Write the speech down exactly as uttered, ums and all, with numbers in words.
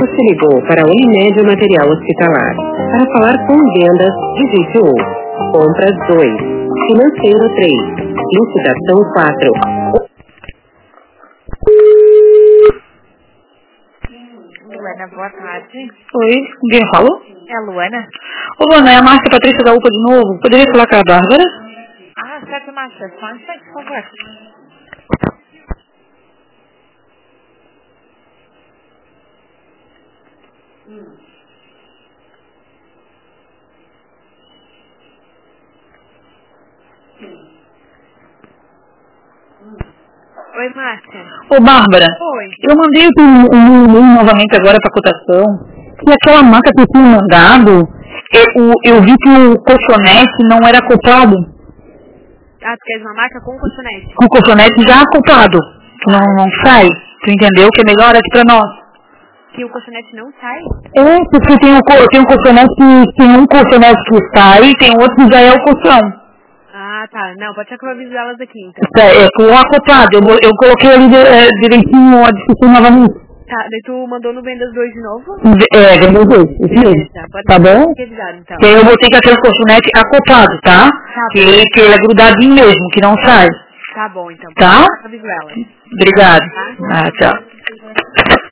Você ligou para a Unimed Material Hospitalar. Para falar com vendas, digite um. Compras dois. Financeiro três. Licitação quatro. Luana, boa tarde. Oi, quem falou? É a Luana? Ô, Luana, é a Márcia Patrícia da U P A de novo. Poderia falar com a Bárbara? Ah, certo, Márcia. Só um instante, por favor. Oi, Márcia. Ô, Bárbara, Oi. eu mandei um um e-mail novamente agora para cotação. E aquela maca que eu tinha mandado, eu, eu vi que o colchonete não era acoplado. Ah, tu queres uma marca com colchonete? O colchonete já acoplado. Que não, não sai. Tu entendeu? Que é melhor aqui pra nós. Que o colchonete não sai? É, porque tem um, co- tem um colchonete que tem um colchonete que sai, tem outro que já é o colchão. Ah, tá. Não, pode ser que eu avise elas aqui, então. É, é com o acoplado. Eu, eu coloquei ali é, direitinho a discussão novamente. Tá, daí tu mandou no Vendas dois de novo? É, vendeu dois, isso mesmo. Beleza, pode Tá ser bom? que avisado, então. Que aí eu botei com aquele colchonete acoplado, tá? Tá Que bom. ele, que ele é grudadinho mesmo, que não sai. Tá bom, então. Tá? Aviso elas. Obrigado. Tá? Ah, tchau.